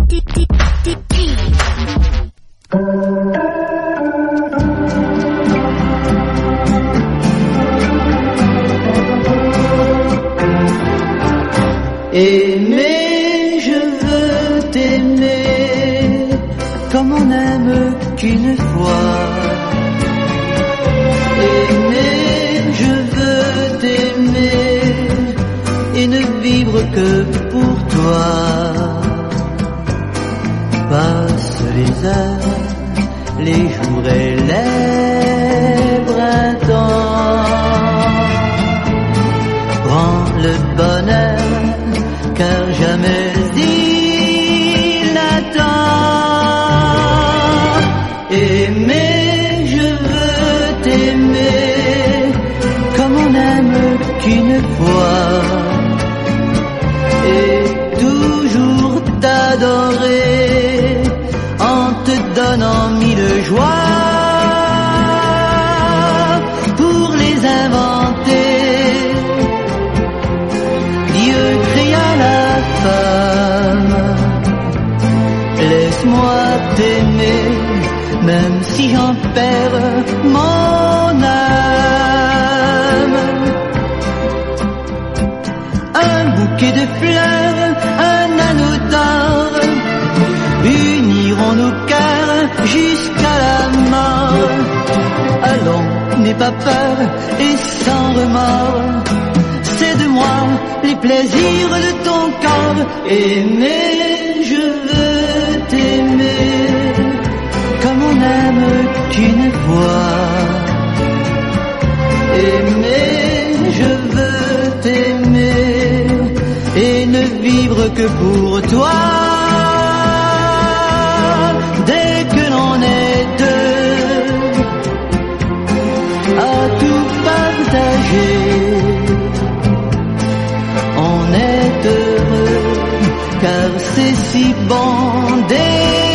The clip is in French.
Aimer, je veux t'aimer comme on n'aime qu'une fois. Aimer, je veux t'aimer et ne vivre que pour toi. Passent les heures, les jours et les printemps. Prends le bonheur car jamais il attend. Aimer, je veux t'aimer comme on n'aime qu'une fois et toujours t'adorer en te donnant mille joies pour les inventer. Dieu créa la femme, laisse-moi t'aimer, même si j'en perds mon âme. Un bouquet de fleurs, un anneau d'or, uniront nos cœurs jusqu'à la mort. Allons, n'aie pas peur et sans remords, c'est de moi les plaisirs de ton corps. Aimer, je veux t'aimer comme on n'aime qu'une fois. Aimer, je veux t'aimer et ne vivre que pour toi. Dès que l'on est deux, à tout partager, on est heureux, car c'est si bon d'aimer.